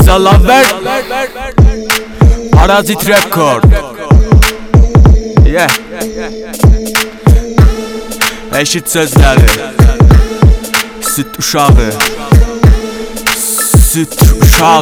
Riza Laver, Parazit Record. Yeah. Eşit sözleri. Süt uşağı. Süt uşağı.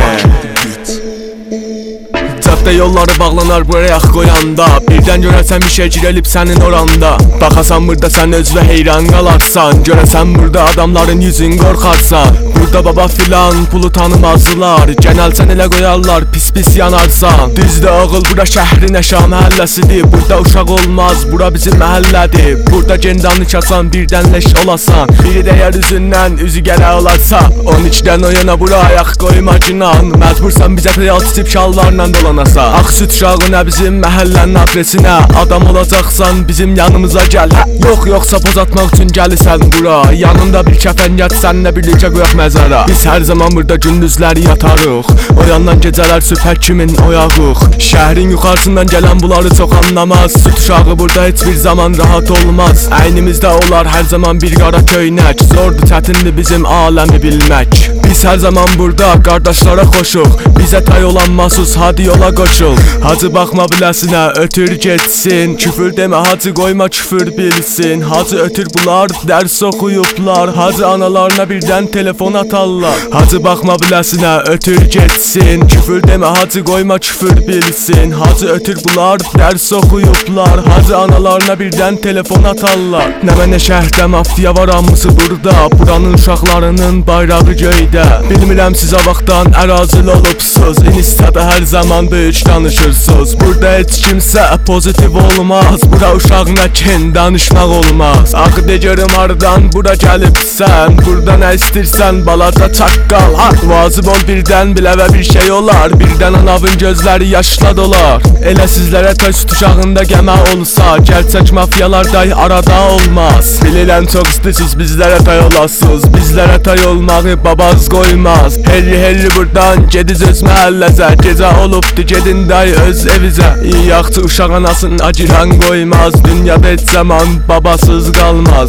Caddə yolları bağlanar buraya qoyanda. Birdən görərsən bir şey girəlib sənin oranda. Baxasan burada sən özünə heyran qalarsan. Görəsən burada adamların yüzün qorxarsan. Burada baba filan pulu tanımazlar. Genəlsən elə qoyarlar pis yanarsan. Düzdür oğul bura şəhrin əşya məhəlləsidir. Burada uşaq olmaz bura bizim məhəllədir. Burada gendanı kasan birdən leş olasan. Biri dəyər üzündən üzü gələ olarsa 12-dən o yana bura ayaq qoyma cinan. Məcbursan bizə peyal tutub şallarla dolanasan. Ağ süt uşağı nə bizim məhəllənin adresinə. Adam olacaqsan bizim yanımıza gəl. Yoxsa poz atmaq üçün gəlirsən bura. Yanında bir kəfən yat səninlə birlikə qoyaq məzara. Biz hər zaman burada gündüzləri yatarıq. O yandan gecələr sübhə kimin oyağıq. Şəhrin yuxarısından gələn bunları çox anlamaz. Süt uşağı burada heç bir zaman rahat olmaz. Əynimizdə olar hər zaman bir qara köynək. Zordur çətindir bizim aləmi bilmək. Biz hər zaman burada qardaşlara xoşuq. Bizə tay olan masuz hadi yola qoşul. Hacı baxma biləsinə ötür getsin. Küfür demə hacı qoyma küfür bilsin. Hacı ötür bunlar dərs oxuyublar. Hacı analarına birdən telefon atarlar. Hacı baxma biləsinə ötür getsin. Küfür demə hacı qoyma küfür bilsin. Hacı ötür bunlar dərs oxuyublar. Hacı analarına birdən telefon atarlar. Nə mənə şəhərdə mafiya var hamısı burada. Buranın uşaqlarının bayrağı göydə. Bilmirəm sizə vaxtdan ərazil olubsuz. İnistədə hər zaman böyük danışırsınız. Burada heç kimsə pozitiv olmaz. Bura uşağına kin danışmaq olmaz. Axı görüm hardan bura gəlibsən. Burada nə istirsən balaca çaqqal. Vacib ol birdən biləvə bir şey olar. Birdən anavın gözləri yaşla dolar. Elə sizlərə tay süt uşağında qəmə olsa. Gerçək mafiyalar day arada olmaz. Bilirəm çox istəyirsiniz bizlərə tay olasınız. Bizlərə tay olmağı babaz qoymaz. Herri buradan gediz öz məhəlləzə. Gecə olubdu gedin day öz evizə. Yaxçı uşaq anasını acıran qoymaz. Dünyada heç zaman babasız qalmaz.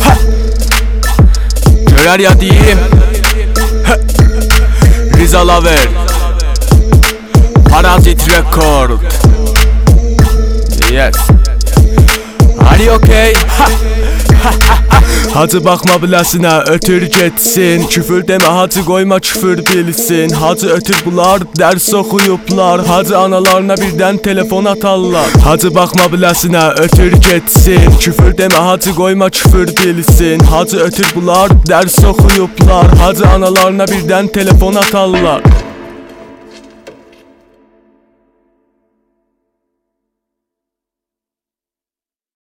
Görər ya deyim. Riza Laver, Parazit Record. Yes. Are you okay? Hacı baxma biləsinə ötür getsin. Küfür demə hacı qoyma küfür bilsin. Hacı ötür bunlar dərs oxuyublar. Hacı analarına birdən telefon atarlar. Hacı baxma biləsinə ötür getsin. Küfür demə hacı qoyma küfür bilsin. Hacı ötür bunlar dərs oxuyublar. Hacı analarına birdən telefon atarlar.